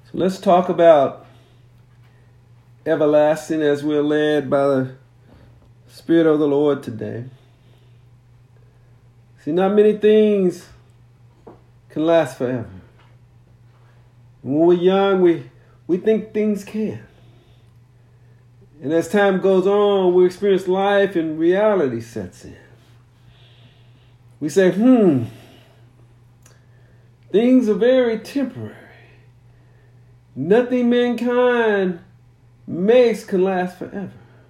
So let's talk about everlasting as we're led by the Spirit of the Lord today. See, not many things can last forever. When we're young, we think things can. And as time goes on, we experience life and reality sets in. We say, things are very temporary. Nothing mankind makes can last forever.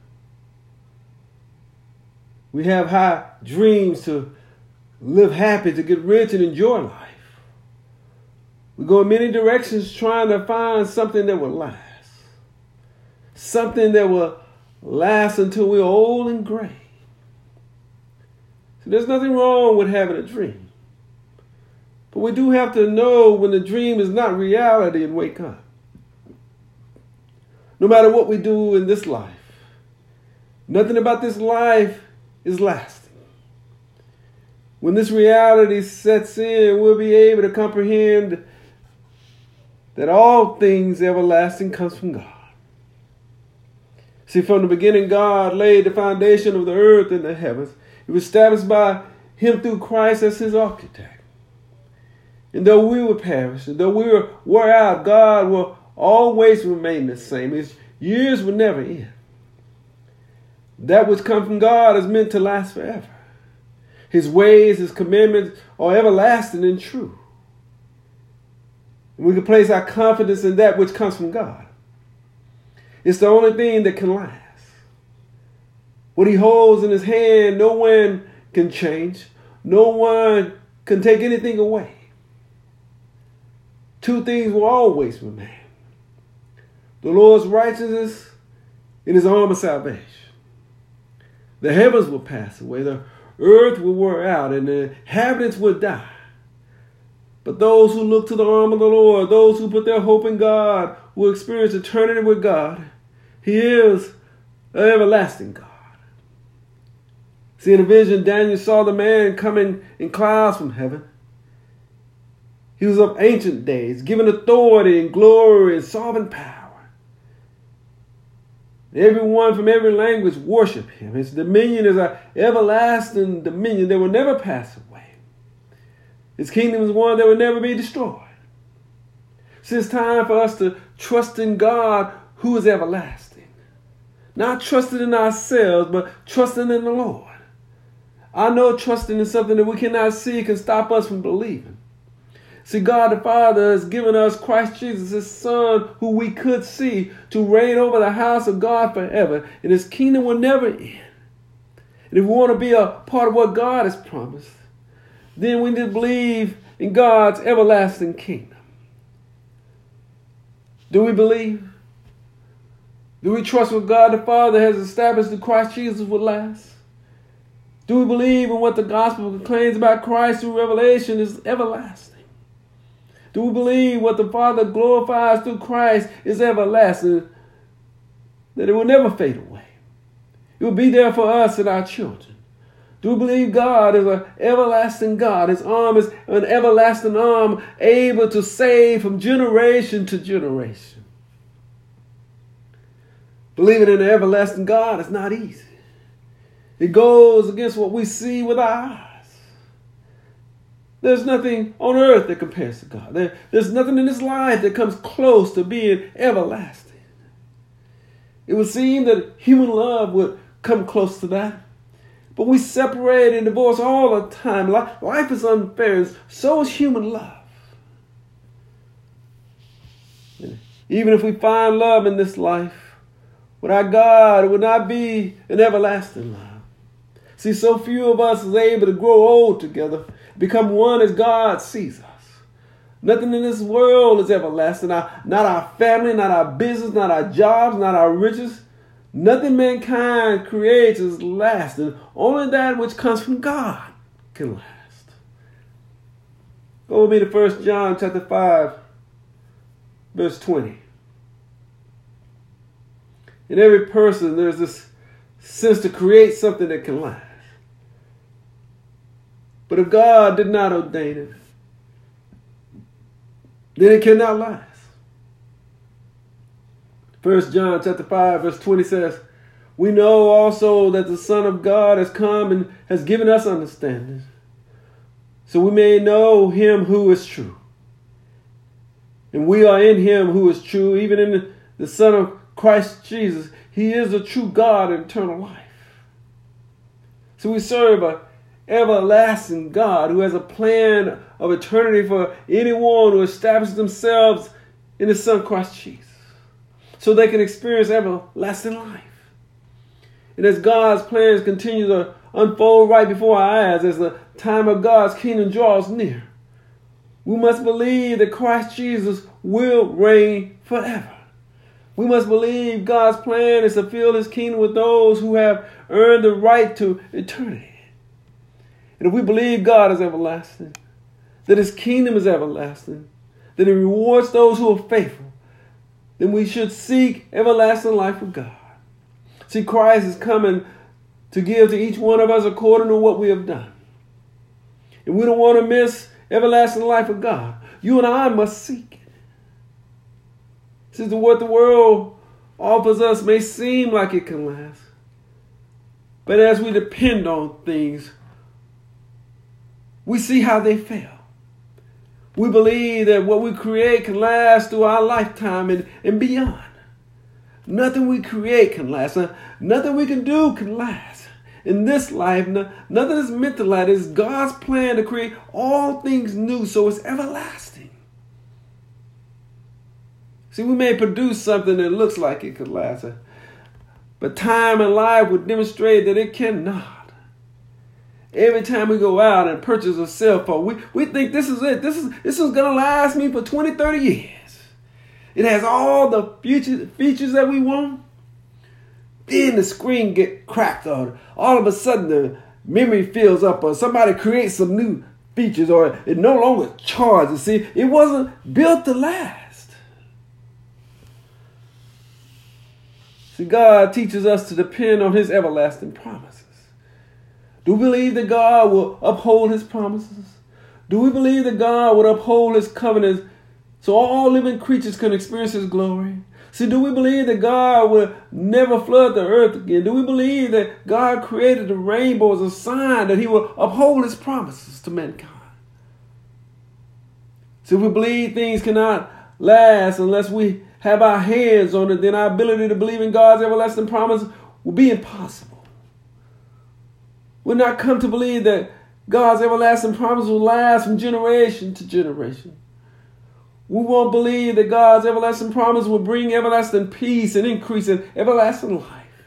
We have high dreams to live happy, to get rich and enjoy life. We go in many directions trying to find something that will last. Something that will last until we're old and gray. So there's nothing wrong with having a dream. But we do have to know when the dream is not reality and wake up. No matter what we do in this life, nothing about this life is lasting. When this reality sets in, we'll be able to comprehend that all things everlasting comes from God. See, from the beginning, God laid the foundation of the earth and the heavens. It was established by Him through Christ as His architect. And though we will perish, and though we will wear out, God will always remain the same. His years will never end. That which comes from God is meant to last forever. His ways, His commandments are everlasting and true. And we can place our confidence in that which comes from God. It's the only thing that can last. What He holds in His hand, no one can change. No one can take anything away. Two things will always remain: the Lord's righteousness and His arm of salvation. The heavens will pass away, the earth will wear out, and the inhabitants will die. But those who look to the arm of the Lord, those who put their hope in God, will experience eternity with God. He is an everlasting God. See, in a vision, Daniel saw the man coming in clouds from heaven. He was of ancient days, given authority and glory and sovereign power. Everyone from every language worship Him. His dominion is an everlasting dominion that will never pass away. His kingdom is one that will never be destroyed. So it's time for us to trust in God who is everlasting. Not trusting in ourselves, but trusting in the Lord. I know trusting in something that we cannot see can stop us from believing. See, God the Father has given us Christ Jesus, His Son, who we could see, to reign over the house of God forever, and His kingdom will never end. And if we want to be a part of what God has promised, then we need to believe in God's everlasting kingdom. Do we believe? Do we trust what God the Father has established that Christ Jesus will last? Do we believe in what the gospel proclaims about Christ through revelation is everlasting? Do we believe what the Father glorifies through Christ is everlasting, that it will never fade away? It will be there for us and our children. Do we believe God is an everlasting God? His arm is an everlasting arm, able to save from generation to generation. Believing in an everlasting God is not easy. It goes against what we see with our eyes. There's nothing on earth that compares to God. There's nothing in this life that comes close to being everlasting. It would seem that human love would come close to that. But we separate and divorce all the time. Life is unfair, and so is human love. Even if we find love in this life, without God, it would not be an everlasting love. See, so few of us is able to grow old together, become one as God sees us. Nothing in this world is everlasting. Not our family, not our business, not our jobs, not our riches. Nothing mankind creates is lasting. Only that which comes from God can last. Go with me to 1 John chapter 5, verse 20. In every person, there's this sense to create something that can last. But if God did not ordain it, then it cannot last. 1 John chapter 5, verse 20 says, we know also that the Son of God has come and has given us understanding, so we may know him who is true. And we are in him who is true, even in the Son of Christ Jesus. He is the true God and eternal life. So we serve an everlasting God who has a plan of eternity for anyone who establishes themselves in the Son Christ Jesus, so they can experience everlasting life. And as God's plans continue to unfold right before our eyes, as the time of God's kingdom draws near, we must believe that Christ Jesus will reign forever. We must believe God's plan is to fill his kingdom with those who have earned the right to eternity. And if we believe God is everlasting, that his kingdom is everlasting, that he rewards those who are faithful, then we should seek everlasting life with God. See, Christ is coming to give to each one of us according to what we have done. And we don't want to miss everlasting life with God. You and I must seek it. Since what the world offers us may seem like it can last, but as we depend on things, we see how they fail. We believe that what we create can last through our lifetime and beyond. Nothing we create can last. Nothing we can do can last. In this life, nothing is meant to last. It's God's plan to create all things new, so it's everlasting. See, we may produce something that looks like it could last, but time and life would demonstrate that it cannot. Every time we go out and purchase a cell phone, we think this is it. This is going to last me for 20, 30 years. It has all the features that we want. Then the screen get cracked, or all of a sudden the memory fills up, or somebody creates some new features, or it no longer charges. See, it wasn't built to last. See, God teaches us to depend on his everlasting promises. Do we believe that God will uphold his promises? Do we believe that God will uphold his covenants so all living creatures can experience his glory? See, do we believe that God will never flood the earth again? Do we believe that God created the rainbow as a sign that he will uphold his promises to mankind? See, if we believe things cannot last unless we have our hands on it, then our ability to believe in God's everlasting promise will be impossible. We'll not come to believe that God's everlasting promise will last from generation to generation. We won't believe that God's everlasting promise will bring everlasting peace and increase in everlasting life.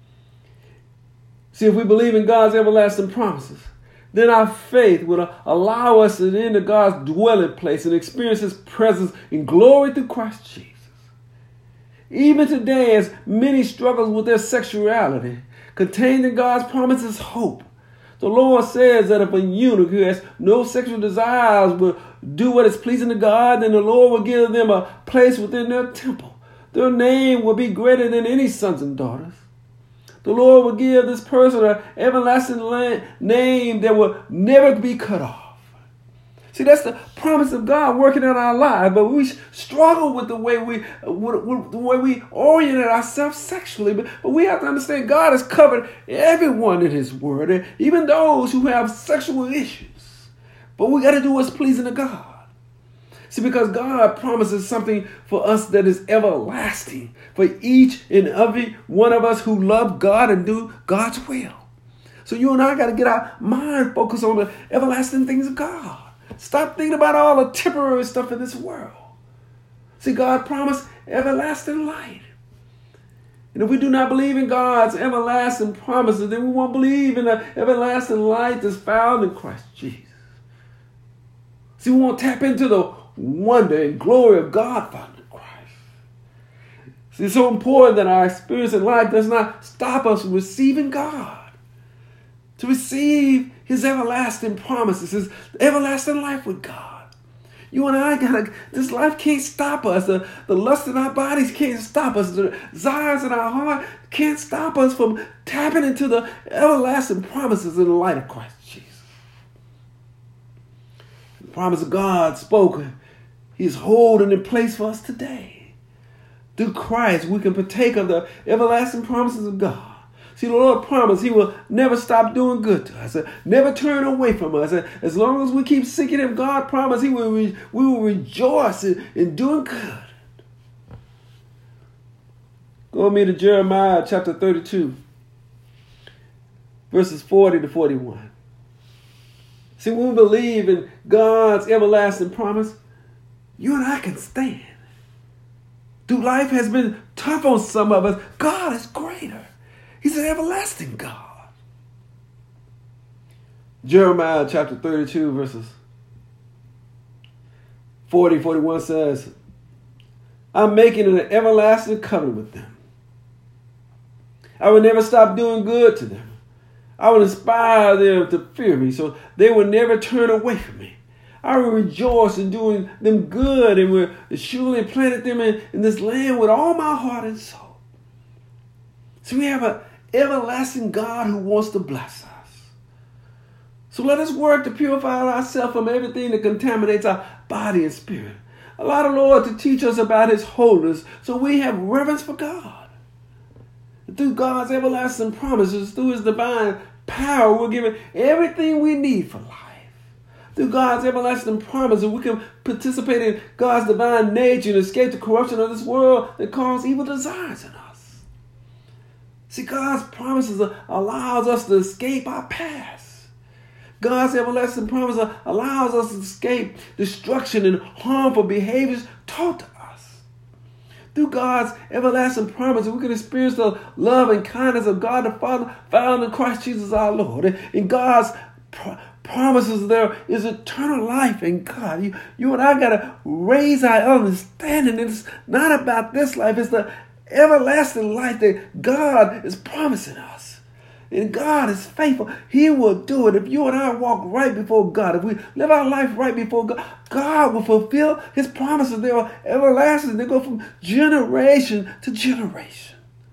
See, if we believe in God's everlasting promises, then our faith will allow us to enter God's dwelling place and experience his presence in glory through Christ Jesus. Even today, as many struggle with their sexuality, contained in God's promise is hope. The Lord says that if a eunuch who has no sexual desires will do what is pleasing to God, then the Lord will give them a place within their temple. Their name will be greater than any sons and daughters. The Lord will give this person an everlasting name that will never be cut off. See, that's the promise of God working in our lives, but we struggle with the way we orient ourselves sexually. But we have to understand God has covered everyone in his word, even those who have sexual issues. But we got to do what's pleasing to God. See, because God promises something for us that is everlasting for each and every one of us who love God and do God's will. So you and I got to get our mind focused on the everlasting things of God. Stop thinking about all the temporary stuff in this world. See, God promised everlasting light. And if we do not believe in God's everlasting promises, then we won't believe in the everlasting light that's found in Christ Jesus. See, we won't tap into the wonder and glory of God found in Christ. See, it's so important that our experience in life does not stop us from receiving God. To receive his everlasting promises, his everlasting life with God. You and I this life can't stop us. The lust in our bodies can't stop us. The desires in our heart can't stop us from tapping into the everlasting promises in the light of Christ Jesus. The promise of God spoken, he is holding in place for us today. Through Christ, we can partake of the everlasting promises of God. See, the Lord promised He will never stop doing good to us, never turn away from us. As long as we keep seeking Him, God promised we will rejoice in doing good. Go with me to Jeremiah chapter 32, verses 40 to 41. See, when we believe in God's everlasting promise, you and I can stand. Though life has been tough on some of us, God is greater. He's an everlasting God. Jeremiah chapter 32, verses 40, 41 says, I'm making an everlasting covenant with them. I will never stop doing good to them. I will inspire them to fear me, so they will never turn away from me. I will rejoice in doing them good and will surely planted them in this land with all my heart and soul. So we have an everlasting God who wants to bless us. So let us work to purify ourselves from everything that contaminates our body and spirit. Allow the Lord to teach us about His holiness so we have reverence for God. And through God's everlasting promises, through His divine power, we're given everything we need for life. Through God's everlasting promises, we can participate in God's divine nature and escape the corruption of this world that causes evil desires in us. See, God's promises allows us to escape our past. God's everlasting promise allows us to escape destruction and harmful behaviors taught to us. Through God's everlasting promise, we can experience the love and kindness of God the Father found in Christ Jesus our Lord. In God's promises, there is eternal life in God. You and I got to raise our understanding. It's not about this life. It's the everlasting life that God is promising us. And God is faithful. He will do it. If you and I walk right before God, if we live our life right before God, God will fulfill His promises. They are everlasting. They go from generation to generation.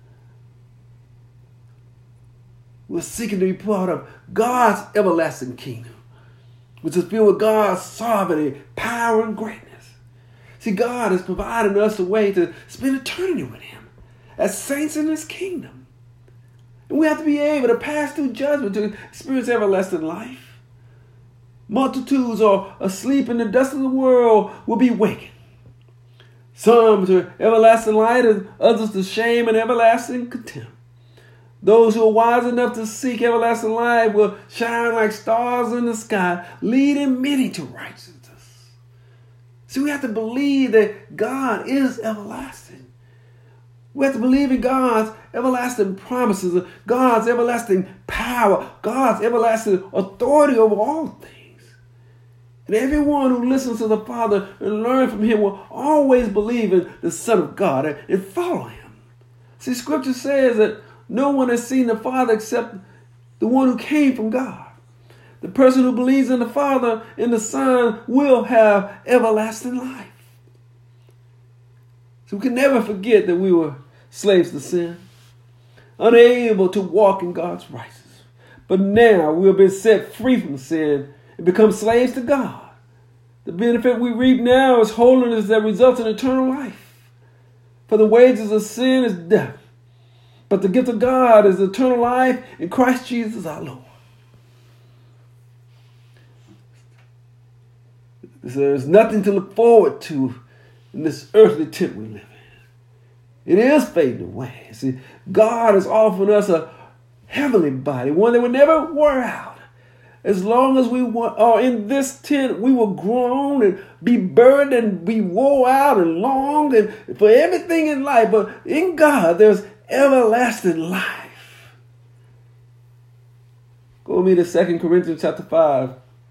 We're seeking to be part of God's everlasting kingdom, which is filled with God's sovereignty, power, and greatness. See, God is providing us a way to spend eternity with Him as saints in His kingdom. And we have to be able to pass through judgment to experience everlasting life. Multitudes are asleep in the dust of the world will be wakened. Some to everlasting light and others to shame and everlasting contempt. Those who are wise enough to seek everlasting life will shine like stars in the sky, leading many to righteousness. See, we have to believe that God is everlasting. We have to believe in God's everlasting promises, God's everlasting power, God's everlasting authority over all things. And everyone who listens to the Father and learns from Him will always believe in the Son of God and follow Him. See, Scripture says that no one has seen the Father except the one who came from God. The person who believes in the Father and the Son will have everlasting life. So we can never forget that we were slaves to sin, unable to walk in God's righteousness. But now we have been set free from sin and become slaves to God. The benefit we reap now is holiness that results in eternal life. For the wages of sin is death, but the gift of God is eternal life in Christ Jesus our Lord. There's nothing to look forward to in this earthly tent we live in. It is fading away. See, God is offering us a heavenly body, one that will never wear out. As long as we are in this tent, we will groan and be burdened and be wore out and long and for everything in life. But in God, there's everlasting life. Go with me to 2 Corinthians chapter 5,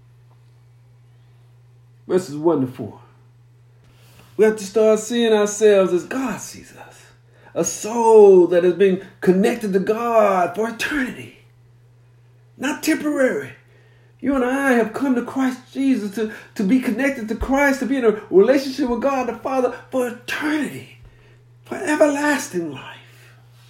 verses 1 to 4. We have to start seeing ourselves as God sees us. A soul that has been connected to God for eternity, not temporary. You and I have come to Christ Jesus to be connected to Christ, to be in a relationship with God the Father for eternity, for everlasting life.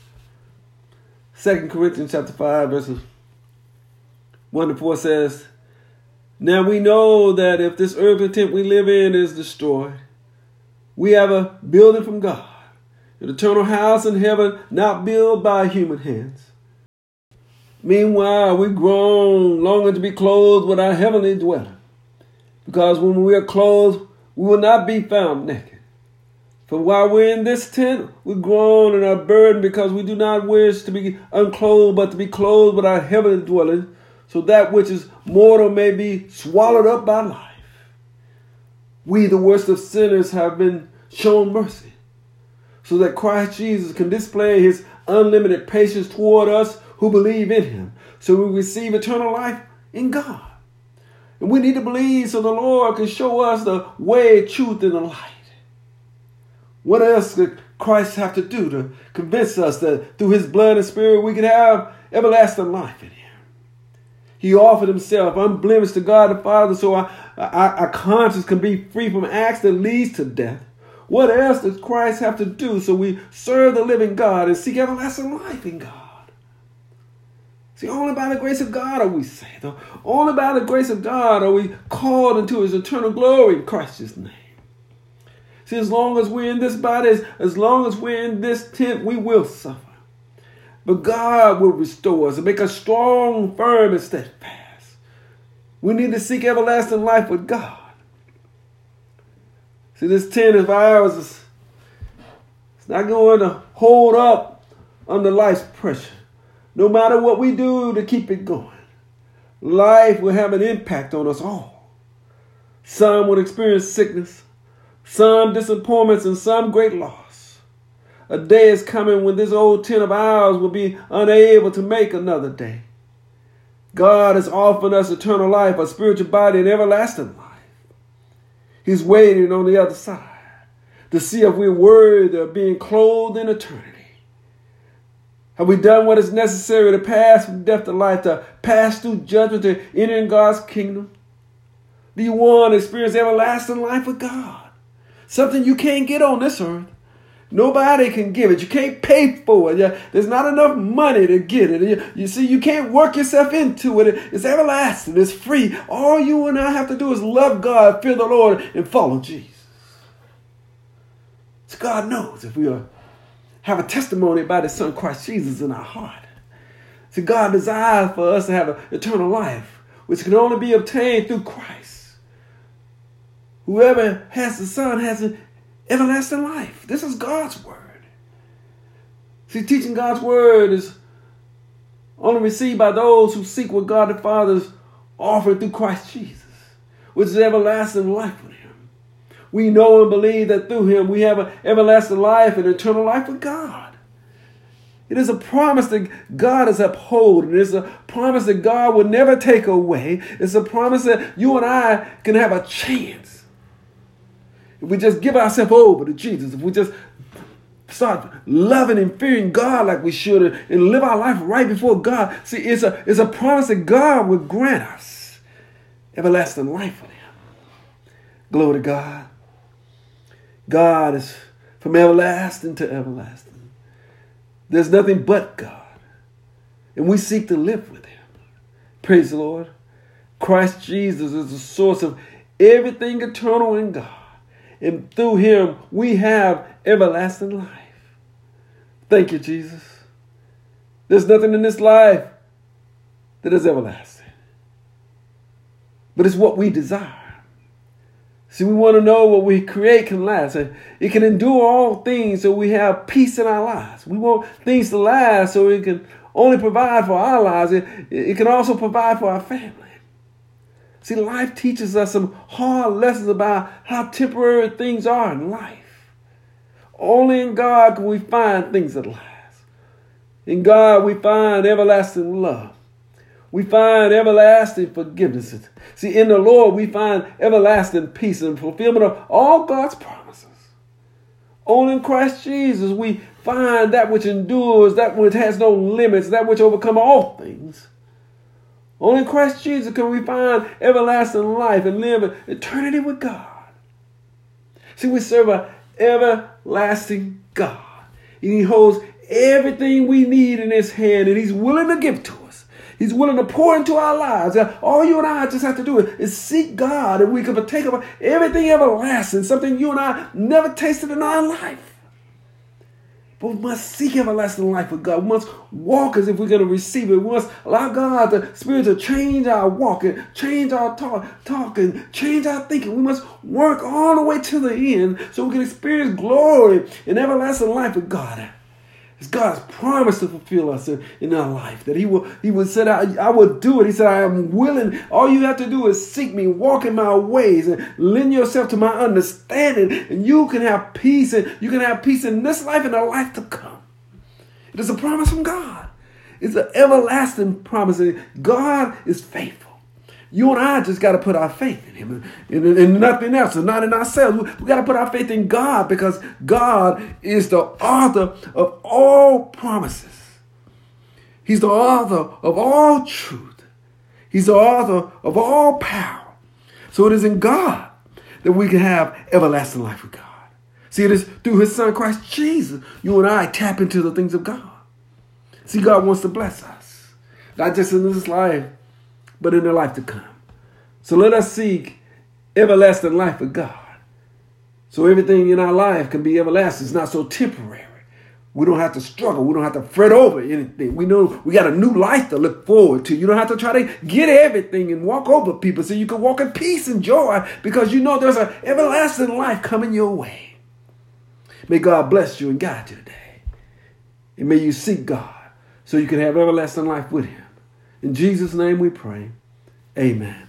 2 Corinthians chapter 5, verses 1 to 4 says, Now we know that if this earthly tent we live in is destroyed, we have a building from God, an eternal house in heaven not built by human hands. Meanwhile, we groan, longing to be clothed with our heavenly dwelling, because when we are clothed, we will not be found naked. For while we're in this tent, we groan and are burdened because we do not wish to be unclothed, but to be clothed with our heavenly dwelling, so that which is mortal may be swallowed up by life. We, the worst of sinners, have been shown mercy, so that Christ Jesus can display his unlimited patience toward us who believe in him, so we receive eternal life in God. And we need to believe so the Lord can show us the way, truth, and the light. What else could Christ have to do to convince us that through his blood and spirit we can have everlasting life in him? He offered himself unblemished to God the Father so our conscience can be free from acts that leads to death. What else does Christ have to do so we serve the living God and seek everlasting life in God? See, only by the grace of God are we saved. Only by the grace of God are we called into his eternal glory in Christ's name. See, as long as we're in this body, as long as we're in this tent, we will suffer. But God will restore us and make us strong, firm, and steadfast. We need to seek everlasting life with God. See, this tent of ours it's not going to hold up under life's pressure. No matter what we do to keep it going, life will have an impact on us all. Some will experience sickness, some disappointments, and some great loss. A day is coming when this old tent of ours will be unable to make another day. God has offered us eternal life, a spiritual body, and everlasting life. He's waiting on the other side to see if we're worthy of being clothed in eternity. Have we done what is necessary to pass from death to life, to pass through judgment, to enter in God's kingdom? Do you want to experience everlasting life with God? Something you can't get on this earth. Nobody can give it. You can't pay for it. There's not enough money to get it. You see, you can't work yourself into it. It's everlasting. It's free. All you and I have to do is love God, fear the Lord, and follow Jesus. So God knows if we have a testimony about his son Christ Jesus in our heart. So God desires for us to have an eternal life, which can only be obtained through Christ. Whoever has the Son has an everlasting life. This is God's word. See, teaching God's word is only received by those who seek what God the Father is offering through Christ Jesus, which is everlasting life with him. We know and believe that through him we have an everlasting life and eternal life with God. It is a promise that God is upholding. It's a promise that God will never take away. It's a promise that you and I can have a chance. If we just give ourselves over to Jesus, if we just start loving and fearing God like we should and live our life right before God, see, it's a promise that God will grant us everlasting life with him. Glory to God. God is from everlasting to everlasting. There's nothing but God. And we seek to live with him. Praise the Lord. Christ Jesus is the source of everything eternal in God. And through him, we have everlasting life. Thank you, Jesus. There's nothing in this life that is everlasting. But it's what we desire. See, we want to know what we create can last. It can endure all things so we have peace in our lives. We want things to last so it can only provide for our lives. It can also provide for our family. See, life teaches us some hard lessons about how temporary things are in life. Only in God can we find things that last. In God we find everlasting love. We find everlasting forgiveness. See, in the Lord we find everlasting peace and fulfillment of all God's promises. Only in Christ Jesus we find that which endures, that which has no limits, that which overcomes all things. Only in Christ Jesus can we find everlasting life and live eternity with God. See, we serve an everlasting God. And he holds everything we need in his hand, and he's willing to give to us. He's willing to pour into our lives. All you and I just have to do is seek God, and we can partake of everything everlasting, something you and I never tasted in our life. But we must seek everlasting life with God. We must walk as if we're going to receive it. We must allow God, the Spirit, to change our walking, change our talking, change our thinking. We must work all the way to the end so we can experience glory and everlasting life with God. It's God's promise to fulfill us in our life. That He would say, I will do it. He said, I am willing. All you have to do is seek me, walk in my ways, and lend yourself to my understanding. And you can have peace. And you can have peace in this life and the life to come. It is a promise from God. It's an everlasting promise. And God is faithful. You and I just got to put our faith in Him and nothing else, and not in ourselves. We got to put our faith in God, because God is the author of all promises. He's the author of all truth. He's the author of all power. So it is in God that we can have everlasting life with God. See, it is through His Son, Christ Jesus, you and I tap into the things of God. See, God wants to bless us, not just in this life, but in the life to come. So let us seek everlasting life with God. So everything in our life can be everlasting. It's not so temporary. We don't have to struggle. We don't have to fret over anything. We know we got a new life to look forward to. You don't have to try to get everything and walk over people, so you can walk in peace and joy, because you know there's an everlasting life coming your way. May God bless you and guide you today. And may you seek God so you can have everlasting life with Him. In Jesus' name we pray. Amen.